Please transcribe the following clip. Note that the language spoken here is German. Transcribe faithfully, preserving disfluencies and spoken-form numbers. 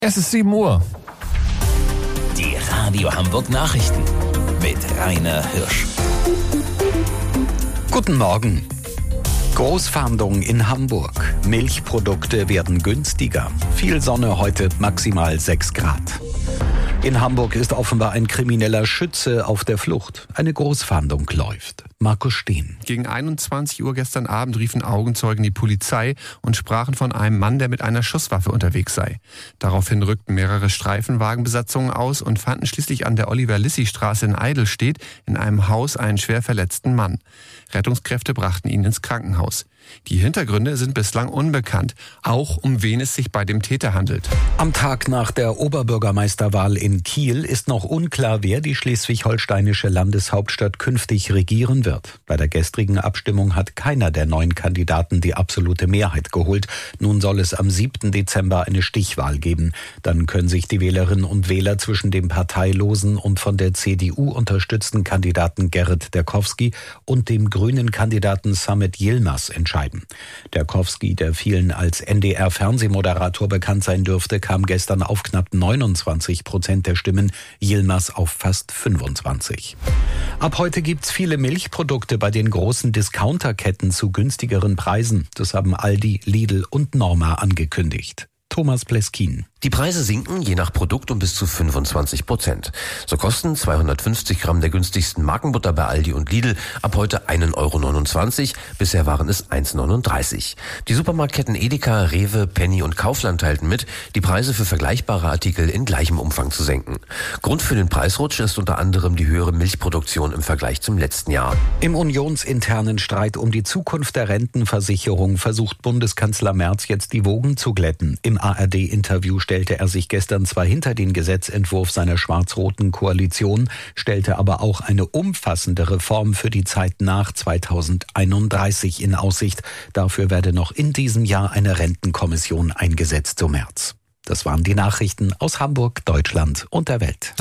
Es ist sieben Uhr. Die Radio Hamburg Nachrichten mit Rainer Hirsch. Guten Morgen. Großfahndung in Hamburg. Milchprodukte werden günstiger. Viel Sonne heute, maximal sechs Grad. In Hamburg ist offenbar ein krimineller Schütze auf der Flucht. Eine Großfahndung läuft. Markus Steen. Gegen einundzwanzig Uhr gestern Abend riefen Augenzeugen die Polizei und sprachen von einem Mann, der mit einer Schusswaffe unterwegs sei. Daraufhin rückten mehrere Streifenwagenbesatzungen aus und fanden schließlich an der Oliver-Lissi-Straße in Eidelstedt in einem Haus einen schwer verletzten Mann. Rettungskräfte brachten ihn ins Krankenhaus. Die Hintergründe sind bislang unbekannt, auch um wen es sich bei dem Täter handelt. Am Tag nach der Oberbürgermeisterwahl in Kiel ist noch unklar, wer die schleswig-holsteinische Landeshauptstadt künftig regieren wird. Bei der gestrigen Abstimmung hat keiner der neun Kandidaten die absolute Mehrheit geholt. Nun soll es am siebten Dezember eine Stichwahl geben. Dann können sich die Wählerinnen und Wähler zwischen dem parteilosen und von der C D U unterstützten Kandidaten Gerrit Derkowski und dem grünen Kandidaten Samet Yilmaz entscheiden. Derkowski, der vielen als N D R-Fernsehmoderator bekannt sein dürfte, kam gestern auf knapp neunundzwanzig Prozent der Stimmen, Yilmaz auf fast fünfundzwanzig. Ab heute gibt's viele Milchprodukte bei den großen Discounterketten zu günstigeren Preisen. Das haben Aldi, Lidl und Norma angekündigt. Thomas Pleskin. Die Preise sinken je nach Produkt um bis zu fünfundzwanzig Prozent. So kosten zweihundertfünfzig Gramm der günstigsten Markenbutter bei Aldi und Lidl ab heute ein Euro neunundzwanzig. Bisher waren es eins Euro neununddreißig. Die Supermarktketten Edeka, Rewe, Penny und Kaufland teilten mit, die Preise für vergleichbare Artikel in gleichem Umfang zu senken. Grund für den Preisrutsch ist unter anderem die höhere Milchproduktion im Vergleich zum letzten Jahr. Im unionsinternen Streit um die Zukunft der Rentenversicherung versucht Bundeskanzler Merz jetzt die Wogen zu glätten. Im A R D-Interview stellte er sich gestern zwar hinter den Gesetzentwurf seiner schwarz-roten Koalition, stellte aber auch eine umfassende Reform für die Zeit nach zweitausendeinunddreißig in Aussicht. Dafür werde noch in diesem Jahr eine Rentenkommission eingesetzt, so Merz. Das waren die Nachrichten aus Hamburg, Deutschland und der Welt.